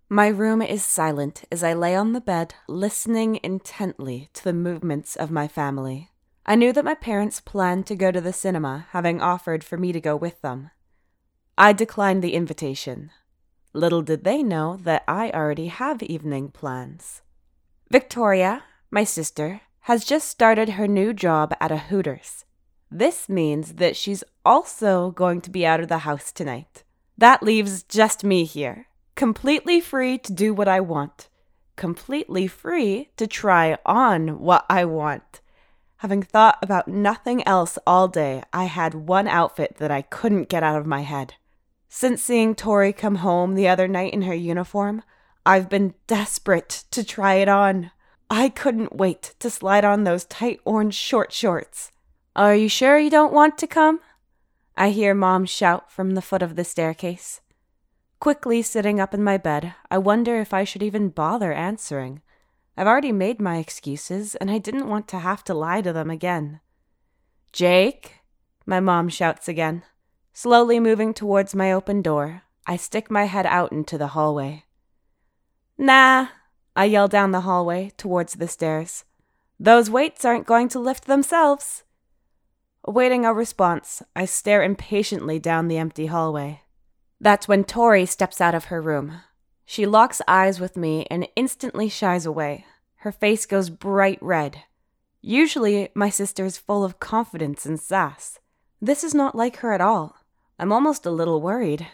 My room is silent as I lay on the bed, listening intently to the movements of my family. I knew that my parents planned to go to the cinema, having offered for me to go with them. I declined the invitation. Little did they know that I already have evening plans. Victoria, my sister, has just started her new job at a Hooters. This means that she's also going to be out of the house tonight. That leaves just me here, completely free to do what I want, completely free to try on what I want. Having thought about nothing else all day, I had one outfit that I couldn't get out of my head. Since seeing Tori come home the other night in her uniform, I've been desperate to try it on. I couldn't wait to slide on those tight orange short shorts. "Are you sure you don't want to come?" I hear Mom shout from the foot of the staircase. Quickly sitting up in my bed, I wonder if I should even bother answering. I've already made my excuses, and I didn't want to have to lie to them again. "Jake," my mom shouts again. Slowly moving towards my open door, I stick my head out into the hallway. "Nah," I yell down the hallway towards the stairs. "Those weights aren't going to lift themselves." Awaiting a response, I stare impatiently down the empty hallway. That's when Tori steps out of her room. She locks eyes with me and instantly shies away. Her face goes bright red. Usually, my sister is full of confidence and sass. This is not like her at all. I'm almost a little worried.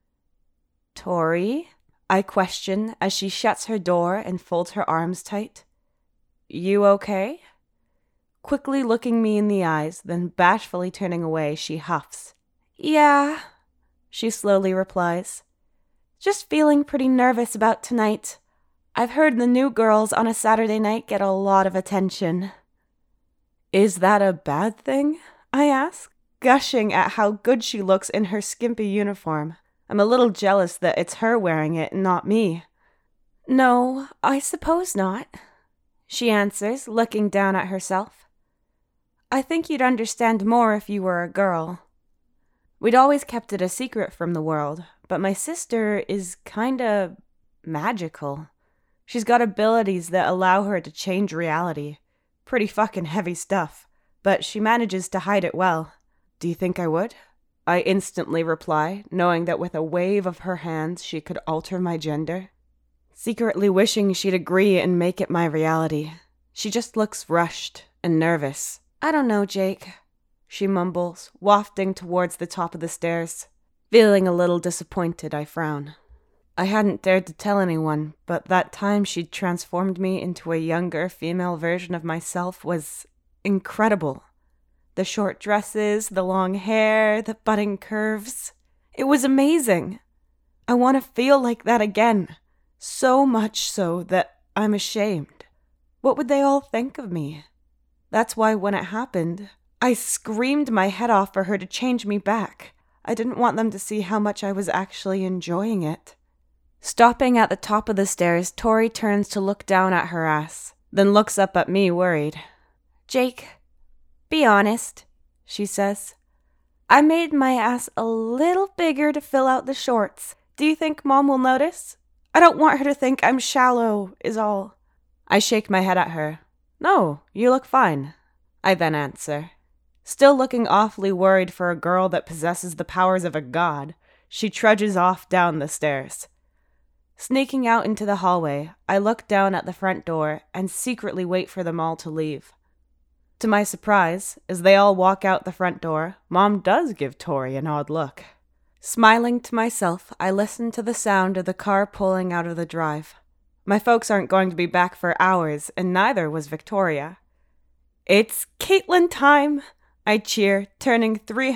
"Tori?" I question as she shuts her door and folds her arms tight. "You okay?" Quickly looking me in the eyes, then bashfully turning away, she huffs. "Yeah," she slowly replies. "Just feeling pretty nervous about tonight. I've heard the new girls on a Saturday night get a lot of attention." "Is that a bad thing?" I ask, gushing at how good she looks in her skimpy uniform. I'm a little jealous that it's her wearing it and not me. "No, I suppose not," she answers, looking down at herself. "I think you'd understand more if you were a girl." We'd always kept it a secret from the world, but my sister is kinda magical. She's got abilities that allow her to change reality. Pretty fucking heavy stuff, but she manages to hide it well. "Do you think I would?" I instantly reply, knowing that with a wave of her hands she could alter my gender. Secretly wishing she'd agree and make it my reality. She just looks rushed and nervous. "I don't know, Jake," she mumbles, wafting towards the top of the stairs. Feeling a little disappointed, I frown. I hadn't dared to tell anyone, but that time she'd transformed me into a younger female version of myself was incredible. The short dresses, the long hair, the budding curves. It was amazing. I want to feel like that again. So much so that I'm ashamed. What would they all think of me? That's why when it happened, I screamed my head off for her to change me back. I didn't want them to see how much I was actually enjoying it. Stopping at the top of the stairs, Tori turns to look down at her ass, then looks up at me worried. "Jake, be honest," she says. "I made my ass a little bigger to fill out the shorts. Do you think Mom will notice? I don't want her to think I'm shallow, is all." I shake my head at her. "No, you look fine," I then answer. Still looking awfully worried for a girl that possesses the powers of a god, she trudges off down the stairs. Sneaking out into the hallway, I look down at the front door and secretly wait for them all to leave. To my surprise, as they all walk out the front door, Mom does give Tori an odd look. Smiling to myself, I listen to the sound of the car pulling out of the drive. My folks aren't going to be back for hours, and neither was Victoria. "It's Caitlin time!" I cheer, turning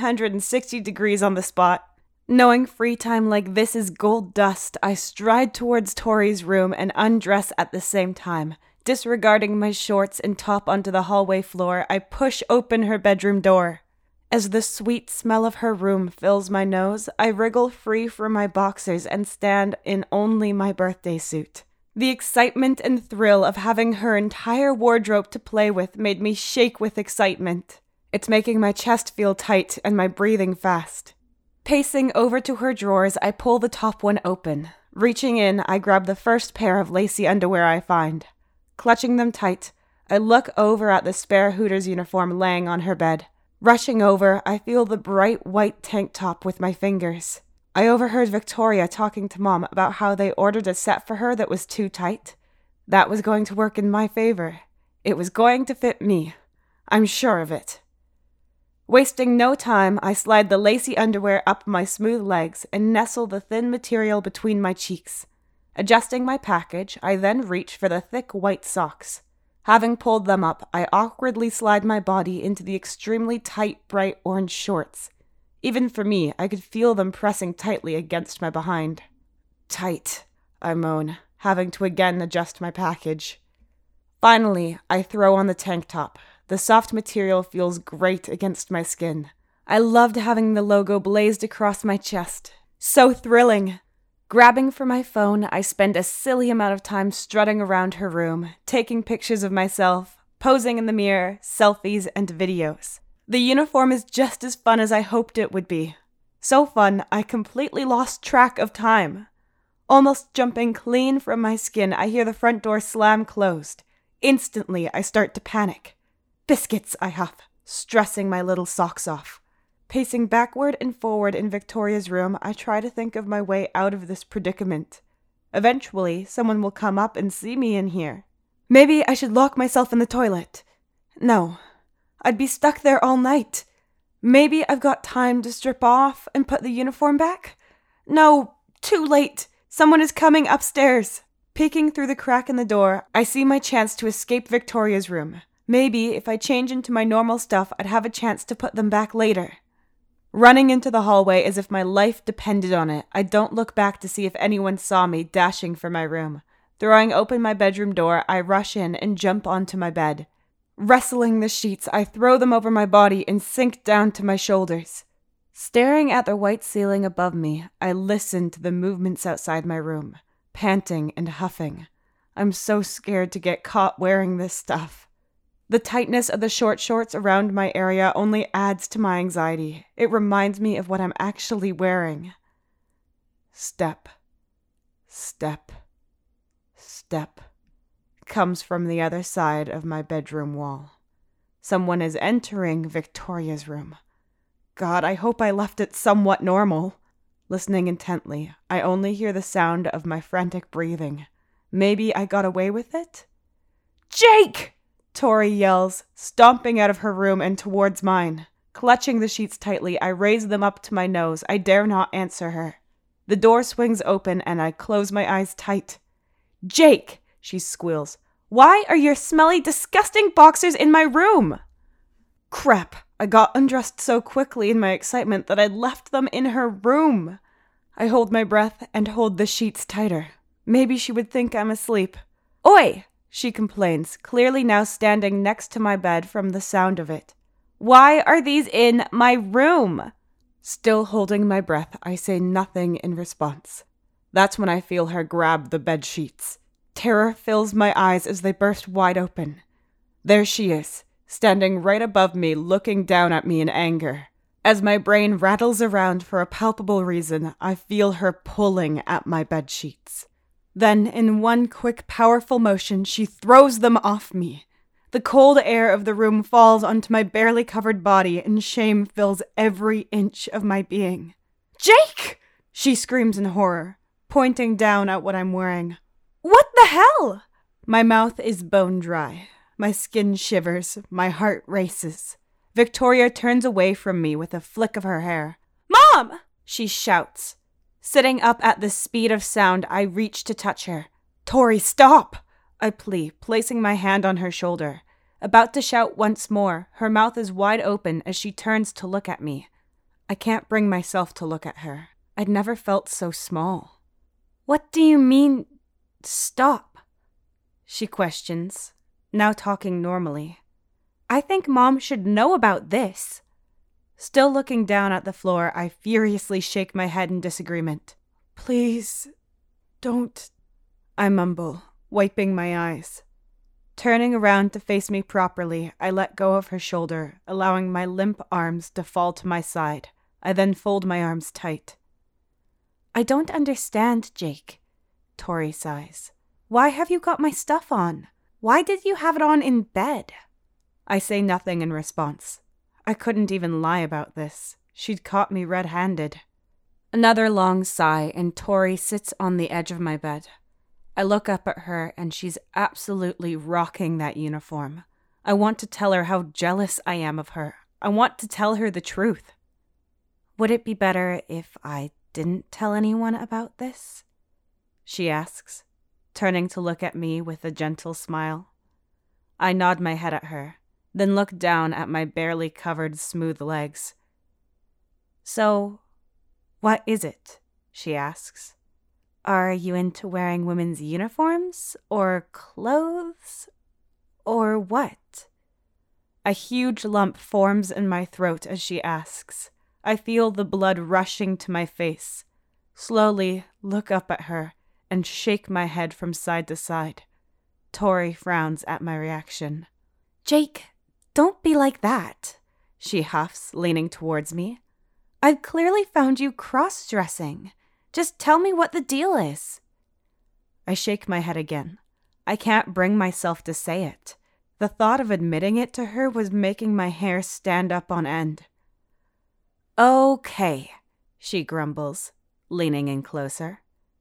360 degrees on the spot. Knowing free time like this is gold dust, I stride towards Tori's room and undress at the same time. Disregarding my shorts and top onto the hallway floor, I push open her bedroom door. As the sweet smell of her room fills my nose, I wriggle free from my boxers and stand in only my birthday suit. The excitement and thrill of having her entire wardrobe to play with made me shake with excitement. It's making my chest feel tight and my breathing fast. Pacing over to her drawers, I pull the top one open. Reaching in, I grab the first pair of lacy underwear I find. Clutching them tight, I look over at the spare Hooters uniform laying on her bed. Rushing over, I feel the bright white tank top with my fingers. I overheard Victoria talking to Mom about how they ordered a set for her that was too tight. That was going to work in my favor. It was going to fit me. I'm sure of it. Wasting no time, I slide the lacy underwear up my smooth legs and nestle the thin material between my cheeks. Adjusting my package, I then reach for the thick white socks. Having pulled them up, I awkwardly slide my body into the extremely tight, bright orange shorts. Even for me, I could feel them pressing tightly against my behind. Tight, I moan, having to again adjust my package. Finally, I throw on the tank top. The soft material feels great against my skin. I loved having the logo blazed across my chest. So thrilling! Grabbing for my phone, I spend a silly amount of time strutting around her room, taking pictures of myself, posing in the mirror, selfies, and videos. The uniform is just as fun as I hoped it would be. So fun, I completely lost track of time. Almost jumping clean from my skin, I hear the front door slam closed. Instantly, I start to panic. Biscuits, I huff, stressing my little socks off. Pacing backward and forward in Victoria's room, I try to think of my way out of this predicament. Eventually, someone will come up and see me in here. Maybe I should lock myself in the toilet. No, I'd be stuck there all night. Maybe I've got time to strip off and put the uniform back? No, too late. Someone is coming upstairs. Peeking through the crack in the door, I see my chance to escape Victoria's room. Maybe if I change into my normal stuff, I'd have a chance to put them back later. Running into the hallway as if my life depended on it, I don't look back to see if anyone saw me dashing for my room. Throwing open my bedroom door, I rush in and jump onto my bed. Wrestling the sheets, I throw them over my body and sink down to my shoulders. Staring at the white ceiling above me, I listen to the movements outside my room, panting and huffing. I'm so scared to get caught wearing this stuff. The tightness of the short shorts around my area only adds to my anxiety. It reminds me of what I'm actually wearing. Step, step, step comes from the other side of my bedroom wall. Someone is entering Victoria's room. God, I hope I left it somewhat normal. Listening intently, I only hear the sound of my frantic breathing. Maybe I got away with it? Jake! Tori yells, stomping out of her room and towards mine. Clutching the sheets tightly, I raise them up to my nose. I dare not answer her. The door swings open and I close my eyes tight. Jake, she squeals. Why are your smelly, disgusting boxers in my room? Crap, I got undressed so quickly in my excitement that I'd left them in her room. I hold my breath and hold the sheets tighter. Maybe she would think I'm asleep. Oi! She complains, clearly now standing next to my bed from the sound of it. Why are these in my room? Still holding my breath, I say nothing in response. That's when I feel her grab the bed sheets. Terror fills my eyes as they burst wide open. There she is, standing right above me, looking down at me in anger. As my brain rattles around for a palpable reason, I feel her pulling at my bed sheets. Then, in one quick, powerful motion, she throws them off me. The cold air of the room falls onto my barely covered body, and shame fills every inch of my being. Jake! She screams in horror, pointing down at what I'm wearing. What the hell? My mouth is bone dry. My skin shivers. My heart races. Victoria turns away from me with a flick of her hair. Mom! She shouts. Sitting up at the speed of sound, I reach to touch her. Tori, stop! I plea, placing my hand on her shoulder. About to shout once more, her mouth is wide open as she turns to look at me. I can't bring myself to look at her. I'd never felt so small. What do you mean, stop? She questions, now talking normally. I think Mom should know about this. Still looking down at the floor, I furiously shake my head in disagreement. Please, don't, I mumble, wiping my eyes. Turning around to face me properly, I let go of her shoulder, allowing my limp arms to fall to my side. I then fold my arms tight. I don't understand, Jake. Tori sighs. Why have you got my stuff on? Why did you have it on in bed? I say nothing in response. I couldn't even lie about this. She'd caught me red-handed. Another long sigh, and Tori sits on the edge of my bed. I look up at her, and she's absolutely rocking that uniform. I want to tell her how jealous I am of her. I want to tell her the truth. Would it be better if I didn't tell anyone about this? She asks, turning to look at me with a gentle smile. I nod my head at her, then look down at my barely covered smooth legs. So, what is it? She asks. Are you into wearing women's uniforms, or clothes, or what? A huge lump forms in my throat as she asks. I feel the blood rushing to my face. Slowly look up at her and shake my head from side to side. Tori frowns at my reaction. Jake, don't be like that, she huffs, leaning towards me. I've clearly found you cross-dressing. Just tell me what the deal is. I shake my head again. I can't bring myself to say it. The thought of admitting it to her was making my hair stand up on end. Okay, she grumbles, leaning in closer.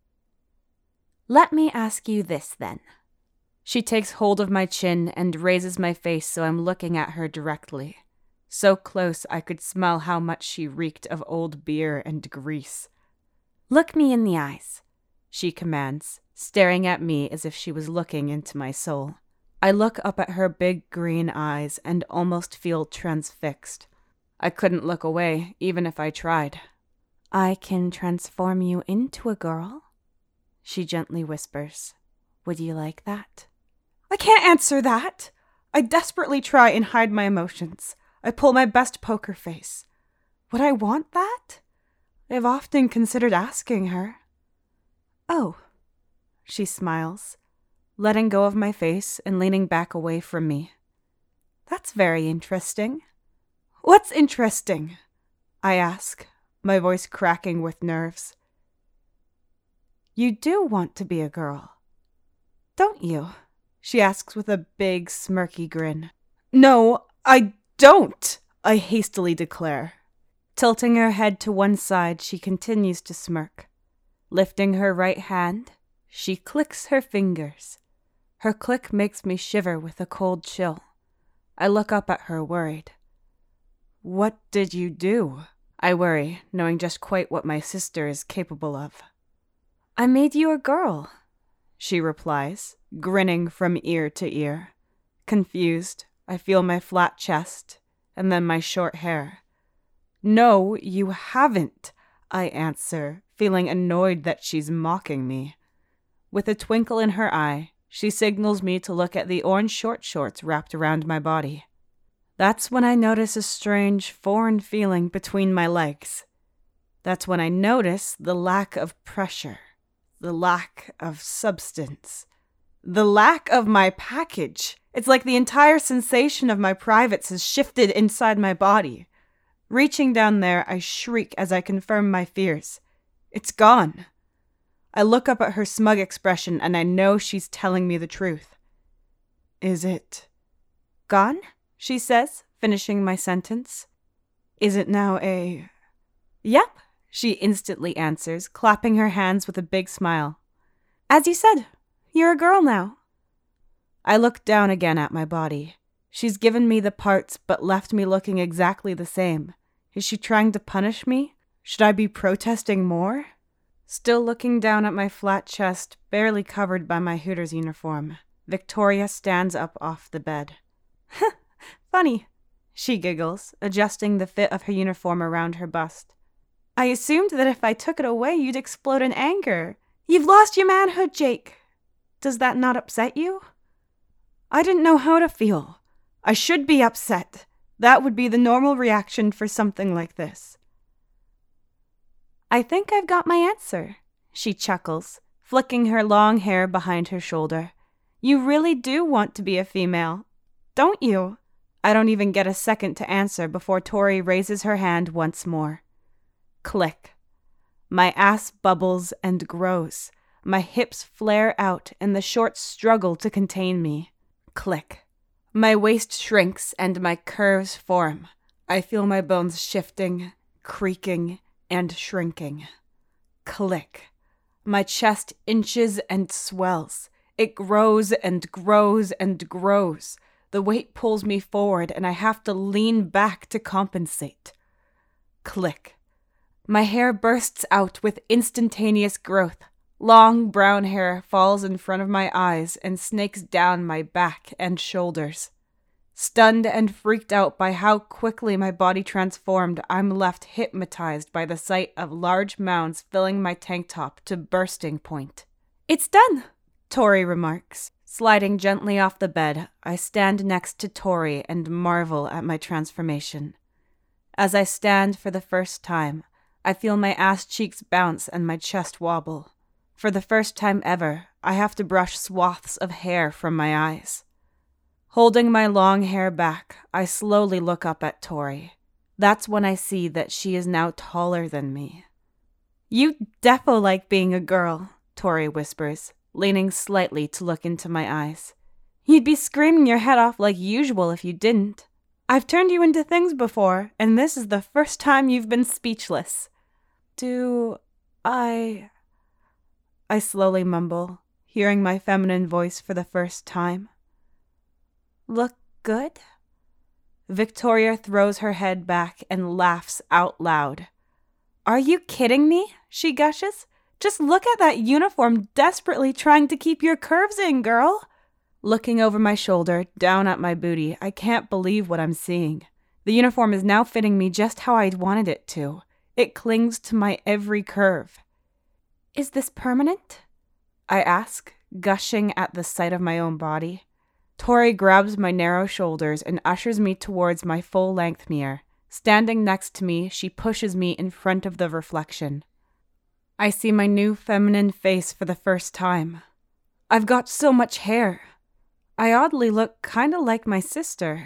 Let me ask you this then. She takes hold of my chin and raises my face so I'm looking at her directly. So close I could smell how much she reeked of old beer and grease. Look me in the eyes, she commands, staring at me as if she was looking into my soul. I look up at her big green eyes and almost feel transfixed. I couldn't look away, even if I tried. I can transform you into a girl, she gently whispers. Would you like that? I can't answer that. I desperately try and hide my emotions. I pull my best poker face. Would I want that? I've often considered asking her. Oh, she smiles, letting go of my face and leaning back away from me. That's very interesting. What's interesting? I ask, my voice cracking with nerves. You do want to be a girl, don't you? She asks with a big, smirky grin. No, I don't, I hastily declare. Tilting her head to one side, she continues to smirk. Lifting her right hand, she clicks her fingers. Her click makes me shiver with a cold chill. I look up at her, worried. What did you do? I worry, knowing just quite what my sister is capable of. I made you a girl, she replies, grinning from ear to ear. Confused, I feel my flat chest, and then my short hair. No, you haven't, I answer, feeling annoyed that she's mocking me. With a twinkle in her eye, she signals me to look at the orange short shorts wrapped around my body. That's when I notice a strange, foreign feeling between my legs. That's when I notice the lack of pressure, the lack of substance, the lack of my package. It's like the entire sensation of my privates has shifted inside my body. Reaching down there, I shriek as I confirm my fears. It's gone. I look up at her smug expression and I know she's telling me the truth. Is it gone? She says, finishing my sentence. Is it now a... Yep, she instantly answers, clapping her hands with a big smile. As you said, you're a girl now. I look down again at my body. She's given me the parts but left me looking exactly the same. Is she trying to punish me? Should I be protesting more? Still looking down at my flat chest, barely covered by my Hooters uniform, Victoria stands up off the bed. Funny, she giggles, adjusting the fit of her uniform around her bust. I assumed that if I took it away, you'd explode in anger. You've lost your manhood, Jake. Does that not upset you? I didn't know how to feel. I should be upset. That would be the normal reaction for something like this. I think I've got my answer, she chuckles, flicking her long hair behind her shoulder. You really do want to be a female, don't you? I don't even get a second to answer before Tori raises her hand once more. Click. My ass bubbles and grows. My hips flare out and the shorts struggle to contain me. Click. My waist shrinks and my curves form. I feel my bones shifting, creaking, and shrinking. Click. My chest inches and swells. It grows and grows and grows. The weight pulls me forward and I have to lean back to compensate. Click. My hair bursts out with instantaneous growth. Long brown hair falls in front of my eyes and snakes down my back and shoulders. Stunned and freaked out by how quickly my body transformed, I'm left hypnotized by the sight of large mounds filling my tank top to bursting point. "It's done," Tori remarks. Sliding gently off the bed, I stand next to Tori and marvel at my transformation. As I stand for the first time, I feel my ass cheeks bounce and my chest wobble. For the first time ever, I have to brush swaths of hair from my eyes. Holding my long hair back, I slowly look up at Tori. That's when I see that she is now taller than me. "You defo like being a girl," Tori whispers, leaning slightly to look into my eyes. "You'd be screaming your head off like usual if you didn't. I've turned you into things before, and this is the first time you've been speechless." "Do I slowly mumble, hearing my feminine voice for the first time. "Look good?" Victoria throws her head back and laughs out loud. "Are you kidding me?" she gushes. "Just look at that uniform desperately trying to keep your curves in, girl." Looking over my shoulder, down at my booty, I can't believe what I'm seeing. The uniform is now fitting me just how I'd wanted it to. It clings to my every curve. "Is this permanent?" I ask, gushing at the sight of my own body. Tori grabs my narrow shoulders and ushers me towards my full-length mirror. Standing next to me, she pushes me in front of the reflection. I see my new feminine face for the first time. I've got so much hair. I oddly look kinda like my sister.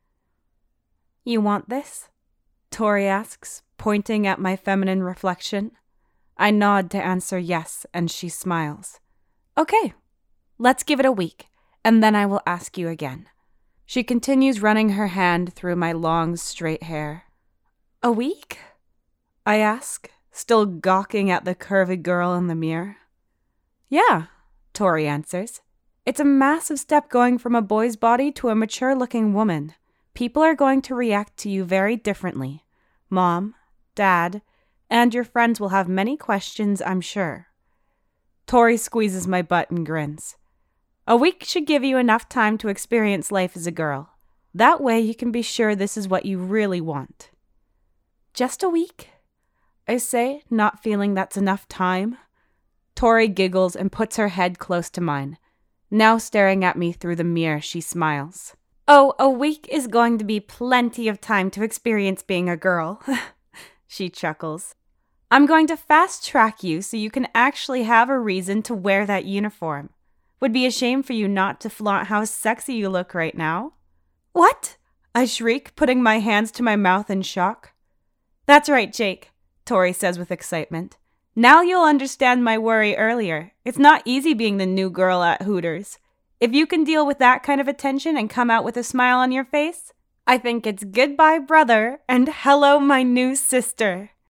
"You want this?" Tori asks, pointing at my feminine reflection. I nod to answer yes, and she smiles. "Okay, let's give it a week, and then I will ask you again." She continues running her hand through my long, straight hair. "A week?" I ask, still gawking at the curvy girl in the mirror. "Yeah," Tori answers. "It's a massive step going from a boy's body to a mature-looking woman. People are going to react to you very differently. Mom, Dad, and your friends will have many questions, I'm sure." Tori squeezes my butt and grins. "A week should give you enough time to experience life as a girl. That way you can be sure this is what you really want." "Just a week?" I say, not feeling that's enough time. Tori giggles and puts her head close to mine. Now staring at me through the mirror, she smiles. "Oh, a week is going to be plenty of time to experience being a girl." She chuckles. "I'm going to fast-track you so you can actually have a reason to wear that uniform. Would be a shame for you not to flaunt how sexy you look right now." "What?" I shriek, putting my hands to my mouth in shock. "That's right, Jake," Tori says with excitement. "Now you'll understand my worry earlier. It's not easy being the new girl at Hooters. If you can deal with that kind of attention and come out with a smile on your face, I think it's goodbye, brother, and hello, my new sister."